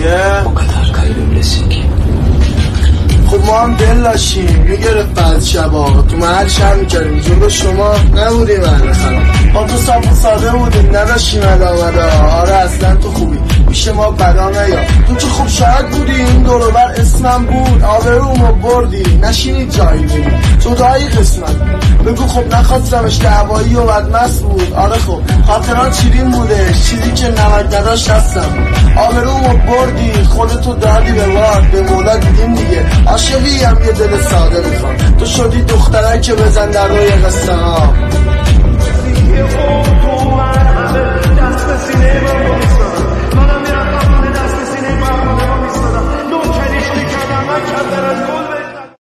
چیه؟ مقدر خیلی رسیدی. خب ما هم دل داشتیم میگرفت بعد شبا تو محل شهر میکردیم جلو شما نبودیم اهل خراب با تو صاف و ساده بودیم نداشتیم ادامده. آره اصلا تو خوبی پیش ما بدا نیا تو که خوب شاید بودی این دوروبر اسمم بود آبرومو بردی نشینی جایی بودی جدایی قسمت بگو خب نخواستمش دعوایی و بدمست بود. آره خب خاطران چیرین بودش چیزی که نمک نداشت هستم آبرومو بردی خودتو دادی به وارد به مولا دیدیم دیگه عاشقی هم یه دل ساده میخوام تو شدی دختره که بزن در روی قصه ها